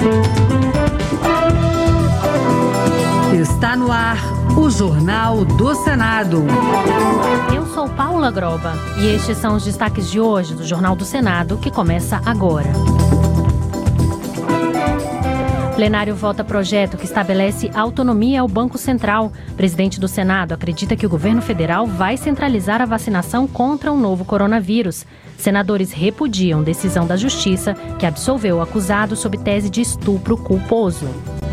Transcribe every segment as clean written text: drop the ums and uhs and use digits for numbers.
Está no ar o Jornal do Senado. Eu sou Paula Groba e estes são os destaques de hoje do Jornal do Senado, que começa agora. Plenário vota projeto que estabelece autonomia ao Banco Central. Presidente do Senado acredita que o governo federal vai centralizar a vacinação contra o novo coronavírus. Senadores repudiam decisão da Justiça que absolveu o acusado sob tese de estupro culposo.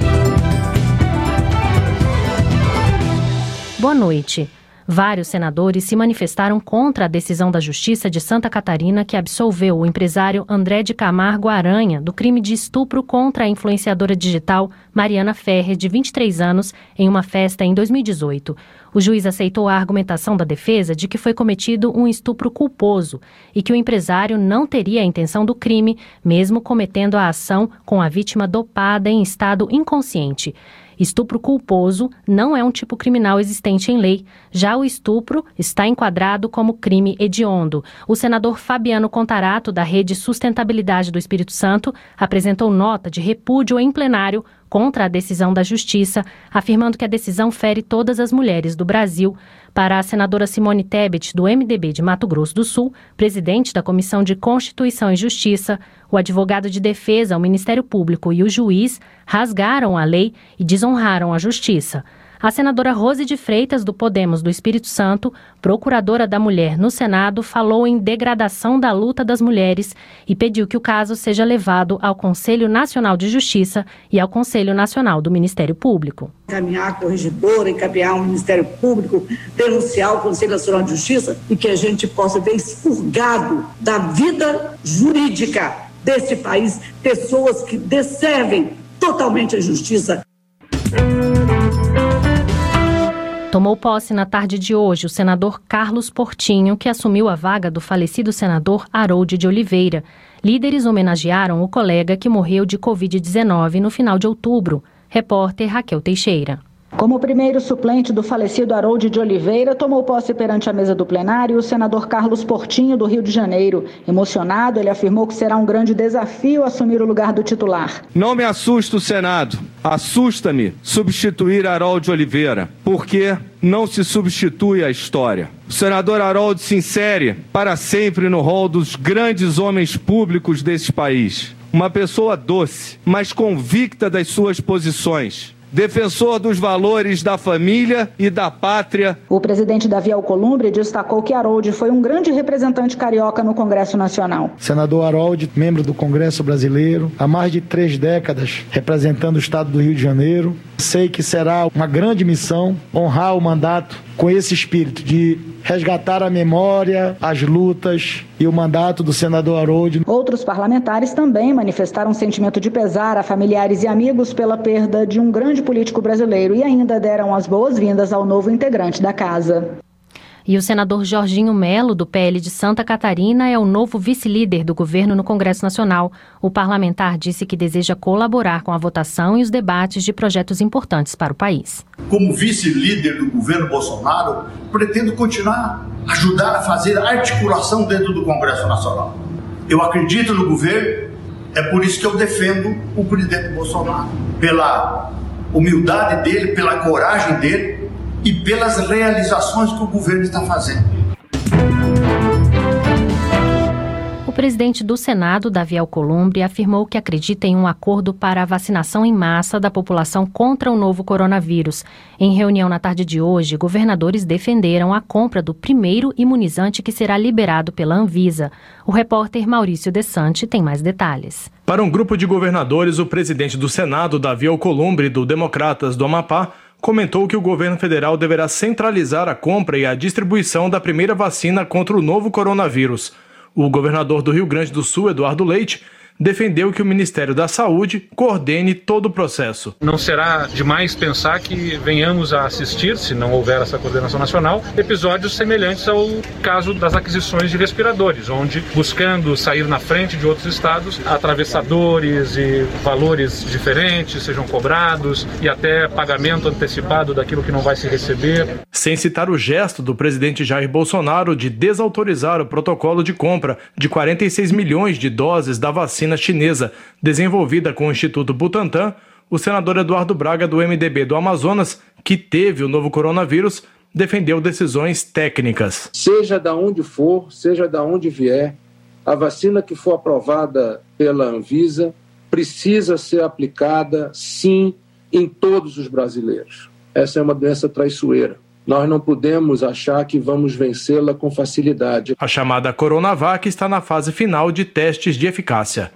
Boa noite. Vários senadores se manifestaram contra a decisão da Justiça de Santa Catarina que absolveu o empresário André de Camargo Aranha do crime de estupro contra a influenciadora digital Mariana Ferrer, de 23 anos, em uma festa em 2018. O juiz aceitou a argumentação da defesa de que foi cometido um estupro culposo e que o empresário não teria a intenção do crime, mesmo cometendo a ação com a vítima dopada em estado inconsciente. Estupro culposo não é um tipo criminal existente em lei. Já o estupro está enquadrado como crime hediondo. O senador Fabiano Contarato, da Rede Sustentabilidade do Espírito Santo, apresentou nota de repúdio em plenário contra a decisão da Justiça, afirmando que a decisão fere todas as mulheres do Brasil. Para a senadora Simone Tebet, do MDB de Mato Grosso do Sul, presidente da Comissão de Constituição e Justiça, o advogado de defesa, o Ministério Público e o juiz rasgaram a lei e desonraram a Justiça. A senadora Rose de Freitas, do Podemos do Espírito Santo, procuradora da mulher no Senado, falou em degradação da luta das mulheres e pediu que o caso seja levado ao Conselho Nacional de Justiça e ao Conselho Nacional do Ministério Público. Encaminhar a corregedora, encaminhar o Ministério Público, denunciar o Conselho Nacional de Justiça e que a gente possa ver expurgado da vida jurídica desse país pessoas que desservem totalmente a justiça. Tomou posse na tarde de hoje o senador Carlos Portinho, que assumiu a vaga do falecido senador Harold de Oliveira. Líderes homenagearam o colega que morreu de Covid-19 no final de outubro. Repórter Raquel Teixeira. Como primeiro suplente do falecido Harold de Oliveira, tomou posse perante a mesa do plenário o senador Carlos Portinho, do Rio de Janeiro. Emocionado, ele afirmou que será um grande desafio assumir o lugar do titular. Não me assusta o Senado, assusta-me substituir Harold de Oliveira, porque não se substitui a história. O senador Harold se insere para sempre no rol dos grandes homens públicos desse país. Uma pessoa doce, mas convicta das suas posições. Defensor dos valores da família e da pátria. O presidente Davi Alcolumbre destacou que Harold foi um grande representante carioca no Congresso Nacional. Senador Harold, membro do Congresso Brasileiro, há mais de 3 décadas representando o estado do Rio de Janeiro. Sei que será uma grande missão honrar o mandato com esse espírito de resgatar a memória, as lutas e o mandato do senador Harold. Outros parlamentares também manifestaram um sentimento de pesar a familiares e amigos pela perda de um grande político brasileiro e ainda deram as boas-vindas ao novo integrante da casa. E o senador Jorginho Melo, do PL de Santa Catarina, é o novo vice-líder do governo no Congresso Nacional. O parlamentar disse que deseja colaborar com a votação e os debates de projetos importantes para o país. Como vice-líder do governo Bolsonaro, pretendo continuar a ajudar a fazer articulação dentro do Congresso Nacional. Eu acredito no governo, é por isso que eu defendo o presidente Bolsonaro. Pela humildade dele, pela coragem dele, e pelas realizações que o governo está fazendo. O presidente do Senado, Davi Alcolumbre, afirmou que acredita em um acordo para a vacinação em massa da população contra o novo coronavírus. Em reunião na tarde de hoje, governadores defenderam a compra do primeiro imunizante que será liberado pela Anvisa. O repórter Maurício Desante tem mais detalhes. Para um grupo de governadores, o presidente do Senado, Davi Alcolumbre, do Democratas do Amapá, comentou que o governo federal deverá centralizar a compra e a distribuição da primeira vacina contra o novo coronavírus. O governador do Rio Grande do Sul, Eduardo Leite, defendeu que o Ministério da Saúde coordene todo o processo. Não será demais pensar que venhamos a assistir, se não houver essa coordenação nacional, episódios semelhantes ao caso das aquisições de respiradores, onde, buscando sair na frente de outros estados, atravessadores e valores diferentes sejam cobrados e até pagamento antecipado daquilo que não vai se receber. Sem citar o gesto do presidente Jair Bolsonaro de desautorizar o protocolo de compra de 46 milhões de doses da vacina vacina chinesa desenvolvida com o Instituto Butantan, o senador Eduardo Braga, do MDB do Amazonas, que teve o novo coronavírus, defendeu decisões técnicas. Seja da onde for, seja da onde vier, a vacina que for aprovada pela Anvisa precisa ser aplicada, sim, em todos os brasileiros. Essa é uma doença traiçoeira. Nós não podemos achar que vamos vencê-la com facilidade. A chamada Coronavac está na fase final de testes de eficácia.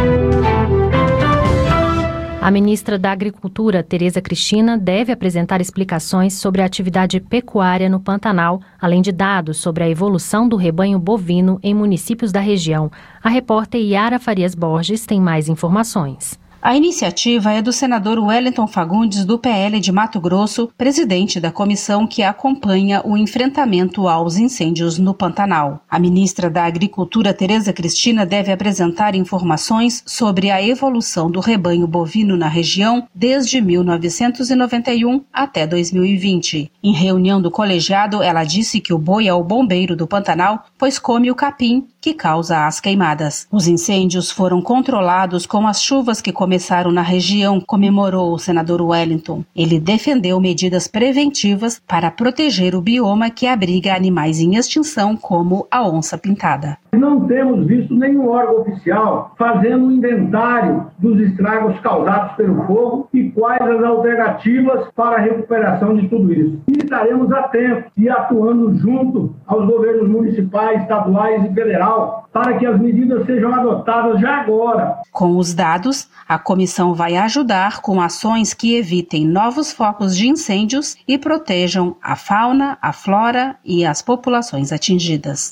A ministra da Agricultura, Tereza Cristina, deve apresentar explicações sobre a atividade pecuária no Pantanal, além de dados sobre a evolução do rebanho bovino em municípios da região. A repórter Yara Farias Borges tem mais informações. A iniciativa é do senador Wellington Fagundes, do PL de Mato Grosso, presidente da comissão que acompanha o enfrentamento aos incêndios no Pantanal. A ministra da Agricultura, Tereza Cristina, deve apresentar informações sobre a evolução do rebanho bovino na região desde 1991 até 2020. Em reunião do colegiado, ela disse que o boi é o bombeiro do Pantanal, pois come o capim, que causa as queimadas. Os incêndios foram controlados com as chuvas que começaram na região, comemorou o senador Wellington. Ele defendeu medidas preventivas para proteger o bioma que abriga animais em extinção, como a onça-pintada. Não temos visto nenhum órgão oficial fazendo um inventário dos estragos causados pelo fogo e quais as alternativas para a recuperação de tudo isso. E estaremos atentos e atuando junto aos governos municipais, estaduais e federal para que as medidas sejam adotadas já agora. Com os dados, a comissão vai ajudar com ações que evitem novos focos de incêndios e protejam a fauna, a flora e as populações atingidas.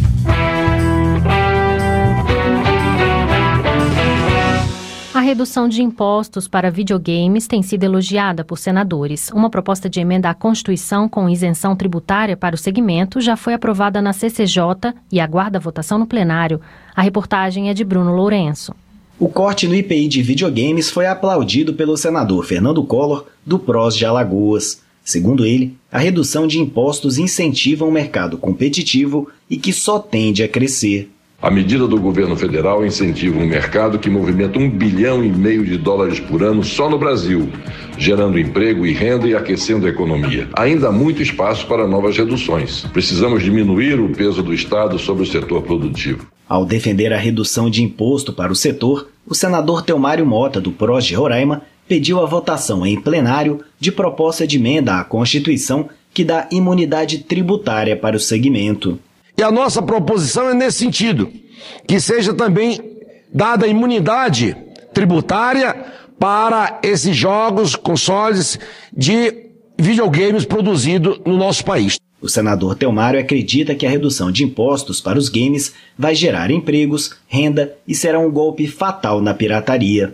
A redução de impostos para videogames tem sido elogiada por senadores. Uma proposta de emenda à Constituição com isenção tributária para o segmento já foi aprovada na CCJ e aguarda a votação no plenário. A reportagem é de Bruno Lourenço. O corte no IPI de videogames foi aplaudido pelo senador Fernando Collor, do PROS de Alagoas. Segundo ele, a redução de impostos incentiva um mercado competitivo e que só tende a crescer. A medida do governo federal incentiva um mercado que movimenta $1,5 bilhão por ano só no Brasil, gerando emprego e renda e aquecendo a economia. Ainda há muito espaço para novas reduções. Precisamos diminuir o peso do Estado sobre o setor produtivo. Ao defender a redução de imposto para o setor, o senador Telmário Mota, do PROS de Roraima, pediu a votação em plenário de proposta de emenda à Constituição que dá imunidade tributária para o segmento. E a nossa proposição é nesse sentido, que seja também dada imunidade tributária para esses jogos, consoles de videogames produzidos no nosso país. O senador Telmário acredita que a redução de impostos para os games vai gerar empregos, renda e será um golpe fatal na pirataria.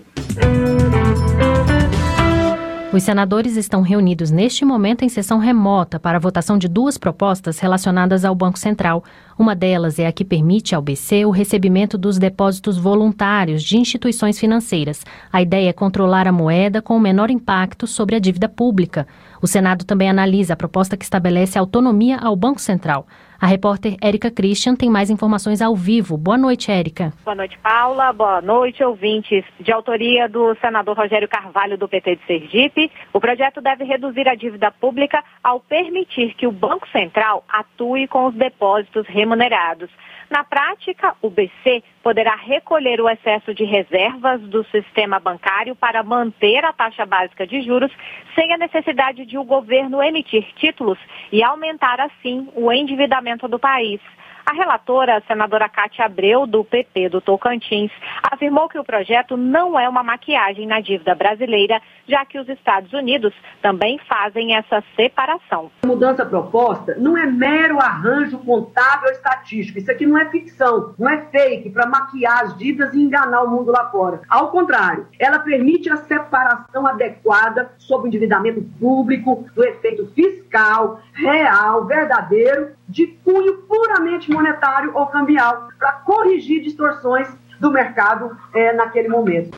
Os senadores estão reunidos neste momento em sessão remota para a votação de duas propostas relacionadas ao Banco Central. Uma delas é a que permite ao BC o recebimento dos depósitos voluntários de instituições financeiras. A ideia é controlar a moeda com o menor impacto sobre a dívida pública. O Senado também analisa a proposta que estabelece autonomia ao Banco Central. A repórter Érica Christian tem mais informações ao vivo. Boa noite, Érica. Boa noite, Paula. Boa noite, ouvintes. De autoria do senador Rogério Carvalho, do PT de Sergipe, o projeto deve reduzir a dívida pública ao permitir que o Banco Central atue com os depósitos remunerados. Na prática, o BC poderá recolher o excesso de reservas do sistema bancário para manter a taxa básica de juros sem a necessidade de o governo emitir títulos e aumentar, assim, o endividamento do país. A relatora, a senadora Cátia Abreu, do PP do Tocantins, afirmou que o projeto não é uma maquiagem na dívida brasileira, já que os Estados Unidos também fazem essa separação. A mudança proposta não é mero arranjo contábil ou estatístico. Isso aqui não é ficção, não é fake para maquiar as dívidas e enganar o mundo lá fora. Ao contrário, ela permite a separação adequada sobre o endividamento público, do efeito fiscal, real, verdadeiro, de cunho puramente monetário ou cambial, para corrigir distorções do mercado naquele momento.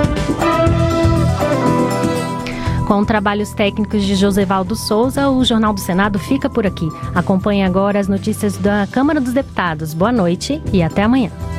Com trabalhos técnicos de Josevaldo Souza, o Jornal do Senado fica por aqui. Acompanhe agora as notícias da Câmara dos Deputados. Boa noite e até amanhã.